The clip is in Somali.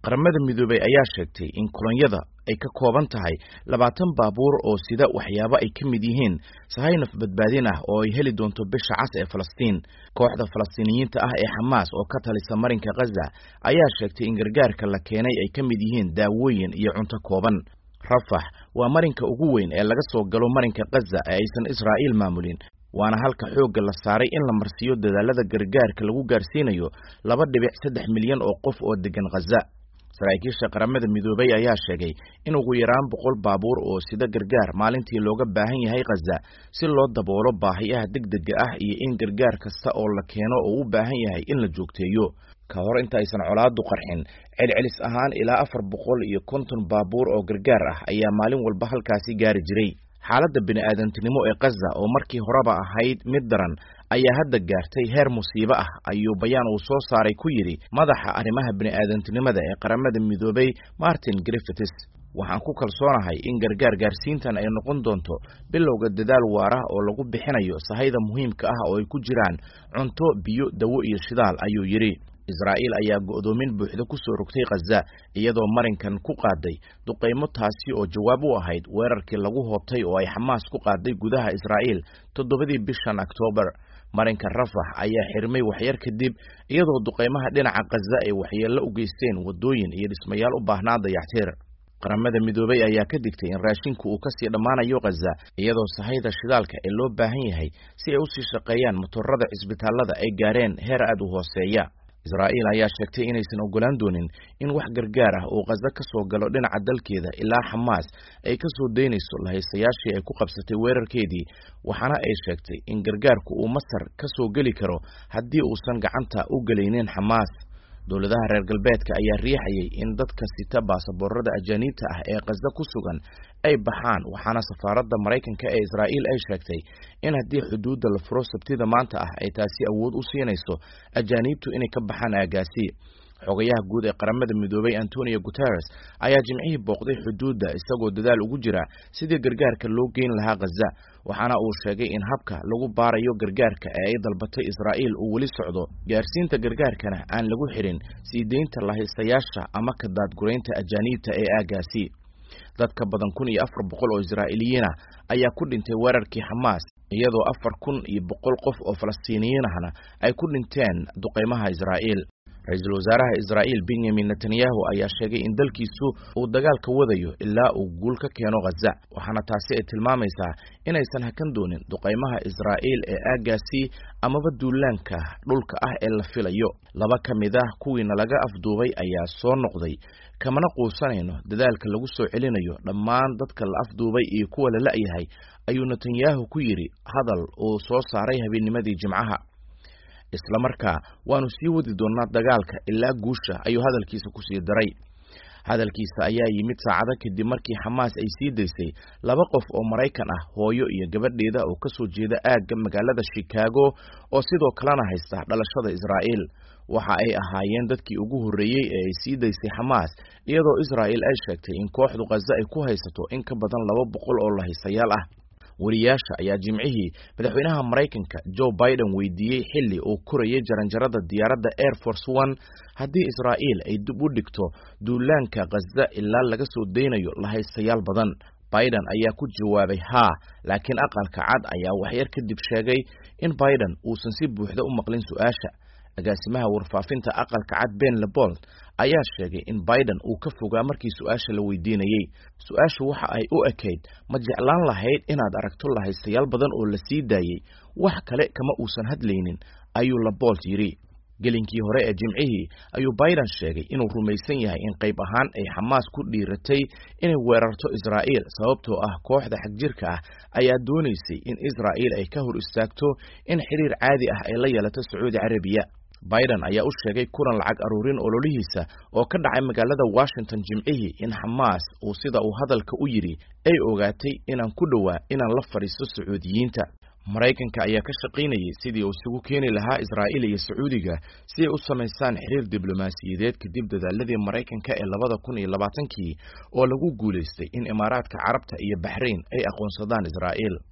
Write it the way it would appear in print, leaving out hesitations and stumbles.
qaramada midoobay ayaa sheegtay in kolonyada ay ka kooban tahay 20 baabuur oo sida waxyaabo ay ka mid yihiin sahaynaf badbaadin ah oo ay heli doonto bisha cas ee Falastiin. Kooxda Falastiiniyiinta ah ee Hamas oo ka talisa marinka Gaza ayaa sheegtay in gargaarka la keenay ay ka mid yihiin daawooyin iyo cunto kooban. Rafah waa marinka ugu weyn ee laga soo galo marinka Gaza ee aysan Israa'iil maamulin, waana halka xoogga la saaray in la marsiyo dadaalada gargaarka lagu gaarsiinayo 2.3 milyan oo qof oo degan Gaza. Saraakiisha qaramada midoobay ayaa sheegay in ugu yaraan 100 baabuur oo sida gargaar maalintii looga baahan yahay Gaza si loo daboolo baahiyaha degdega ah iyo in gargaar kasta oo la keeno oo u baahan yahay in la joogteeyo. Ka hor inta aysan colaadu qarxin, celcelis ahaan ilaa 450 baabuur oo gargaar ah ayaa maalin walba halkaasi gaari jiray. Xaaladda bini'aadantinimo ee Gaza oo markii horeba ahayd mid daran ayaa hadda gaartay heer musiibo ah, ayuu bayaan uu soo saaray ku yiri madaxa arrimaha bini'aadantinimada ee qaramada midoobay Martin Griffiths. Waxaan ku kalsoonahay in gargaar gaarsiintan ay noqon doonto bilowga dadaal waara oo lagu bixinayo sahayda muhiimka ah oo ay ku jiraan cunto, biyo, dawo iyo shidaal, ayuu yiri. Israa'iil ayaa go'doomin buuxda ku soo rogtay Gaza iyadoo marinkan ku qaaday duqeymo taasi oo jawaab u ahayd weerarkii lagu hoobtay oo ay Hamas ku qaaday gudaha Israa'iil 7 bishan Oktoobar. Marinka Rafah ayaa xirmay waxyar kadib iyadoo duqeymaha dhinaca Gaza ay waxyeello u geysteen wadooyin iyo dhismayaal u baahnaa dayactir. Qaramada midoobay ayaa ka digtay in raashinku uu ka sii dhamaanayo Gaza iyadoo sahayda shidaalka ee loo baahan yahay si ay u sii shaqeeyaan motorada cisbitaalada ay gaareen heer aad u hooseeya. Israa'iil ayaa sheegtay inaysan ogolaan doonin in wax gargaar ah oo Gaza ka soo galo dhinaca dalkeeda ilaa Hamas ay ka soo deynayso lahaystayaashii ay ku qabsatay weerarkeedii, waxaana ay sheegtay in gargaarku uu Masar ka soo geli karo haddii uusan gacanta u gelaynin Hamas. Dowladaha reer galbeedka ayaa riixayay in dadka sita baasaboorada ajaanibta ah ee Gaza ku sugan ay baxaan, waxaana safaaradda Mareykanka ee Israa'iil ay sheegtay in haddii xuduudda la furo Sabtida maanta ah ay taasi awood u siinayso ajaanibtu inay ka baxaan aagaasi. Xogayaha guud ee qaramada midoobay Antonio Guterres ayaa Jimcihii booqday xuduudda isagoo dadaal ugu jira sidii gargaarka loo geyn lahaa Gaza, waxaana uu sheegay in habka lagu baarayo gargaarka ee ay dalbatay Israa'iil uu weli socdo, gaarsiinta gargaarkana aan lagu xirin sii deynta lahaystayaasha ama ka daadguraynta ajaanibta ee aagaasi. Dad ka badan 1,400 oo Israa'iiliyiin ah ayaa ku dhintay weerarkii Hamas, iyadoo 4,100 qof oo Falastiiniyiin ahna ay ku dhinteen duqeymaha Israa'iil. Ra'iisul Wasaaraha Israa'iil Benjamin Netanyahu ayaa sheegay in dalkiisu uu dagaalka wadayo ilaa uu guul ka keeno Gaza, waxaana taasi ay tilmaamaysaa inaysan hakan doonin duqeymaha Israa'iil ee aagaasi amaba duulaanka dhulka ah ee la filayo. 2 ka mid ah kuwiina laga afduubay ayaa soo noqday, kamana quusanayno dadaalka lagu soo celinayo dhammaan dadka la afduubay iyo kuwa la la'yahay, ayuu Netanyahu ku yiri hadal uu soo saaray habeennimadii Jimcaha. Isla markaa waanu sii wadi doonaa dagaalka ilaa guusha, ayuu hadalkiisa ku sii daray. Hadalkiisa ayaa yimid saacado kadib markii Hamas ay sii daysay 2 qof oo Mareykan ah, hooyo iyo gabadheeda oo ka soo jeeda aagga magaalada Chicago oo sidoo kalena haysta dhalashada Israa'iil. Waxa ay ahaayeen dadkii ugu horreeyay ee ay sii daysay Hamas, iyadoo Israa'iil ay sheegtay in kooxdu Gaza ay ku haysato in ka badan 200 oo lahaystayaal ah. Wariyaasha ayaa Jimcihii madaxweynaha Mareykanka Joe Biden weydiiyey xilli uu korayay jaranjarada diyaaradda Air Force One haddii Israa'iil ay dib u dhigto duulaanka Gaza ilaa laga soo deynayo lahaystayaal badan. Biden ayaa ku jawaabay haa, laakiin aqalka cad ayaa waxyar kadib sheegay in Biden uusan si buuxda u maqlin su'aasha. Agaasimaha warfaafinta aqalka cad Ben Lebold ayaa sheegay in Biden uu ka fogaa markii su'aasha la weydiinayay. Su'aashu waxa ay u ekayd, ma jeclaan lahayd inaad aragto lahaystayaal badan oo la sii daayay? Wax kale kama uusan hadlaynin, ayuu Lebold yiri. Gelinkii hore ee Jimcihii ayuu Biden sheegay inuu rumaysan yahay in qayb ahaan ay Hamas ku dhiiratay inay weerarto Israa'iil sababtoo ah kooxda xagjirka ah ayaa doonaysay in Israa'iil ay ka hor istaagto in xiriir caadi ah ay la yeelato Sacuudi Carabiya. Biden ayaa u sheegay kulan lacag aruurin ololihiisa oo ka dhacay magaalada Washington Jimcihii in Hamas uu sida uu hadalka u yiri ay ogaatay inaan ku dhawaa inaan la fariisto Sacuudiyiinta. Mareykanka ayaa ka shaqaynayay sidii uu isugu keeni lahaa Israa'iil iyo Sacuudiga si ay u samaystaan xiriir diblomaasiyadeed kadib dadaaladii Mareykanka ee 2020 oo lagu guuleystay in Imaaraadka Carabta iyo Bahrain ay aqoonsadaan Israa'iil.